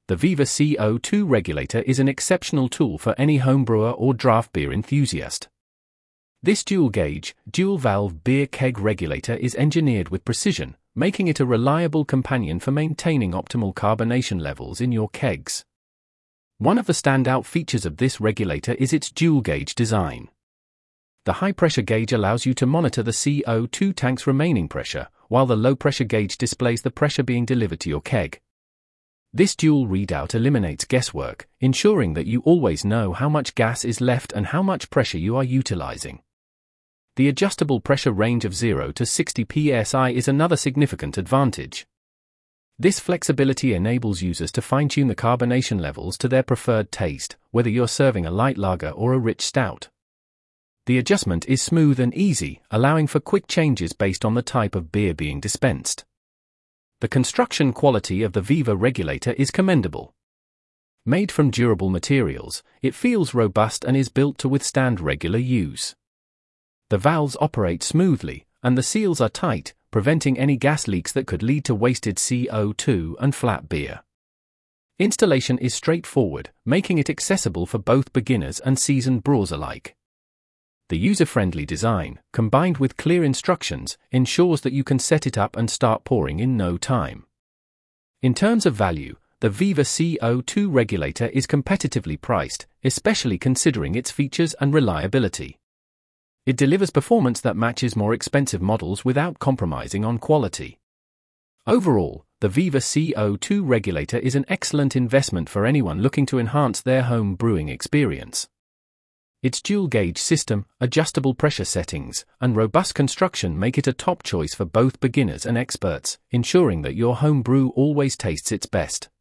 The Viva CO2 regulator is an exceptional tool for any homebrewer or draft beer enthusiast. This dual-gauge, dual-valve beer keg regulator is engineered with precision, making it a reliable companion for maintaining optimal carbonation levels in your kegs. One of the standout features of this regulator is its dual-gauge design. The high-pressure gauge allows you to monitor the CO2 tank's remaining pressure, while the low-pressure gauge displays the pressure being delivered to your keg. This dual readout eliminates guesswork, ensuring that you always know how much gas is left and how much pressure you are utilizing. The adjustable pressure range of 0 to 60 psi is another significant advantage. This flexibility enables users to fine-tune the carbonation levels to their preferred taste, whether you're serving a light lager or a rich stout. The adjustment is smooth and easy, allowing for quick changes based on the type of beer being dispensed. The construction quality of the Viva regulator is commendable. Made from durable materials, it feels robust and is built to withstand regular use. The valves operate smoothly, and the seals are tight, preventing any gas leaks that could lead to wasted CO2 and flat beer. Installation is straightforward, making it accessible for both beginners and seasoned brewers alike. The user-friendly design, combined with clear instructions, ensures that you can set it up and start pouring in no time. In terms of value, the Viva CO2 regulator is competitively priced, especially considering its features and reliability. It delivers performance that matches more expensive models without compromising on quality. Overall, the Viva CO2 regulator is an excellent investment for anyone looking to enhance their home brewing experience. Its dual-gauge system, adjustable pressure settings, and robust construction make it a top choice for both beginners and experts, ensuring that your home brew always tastes its best.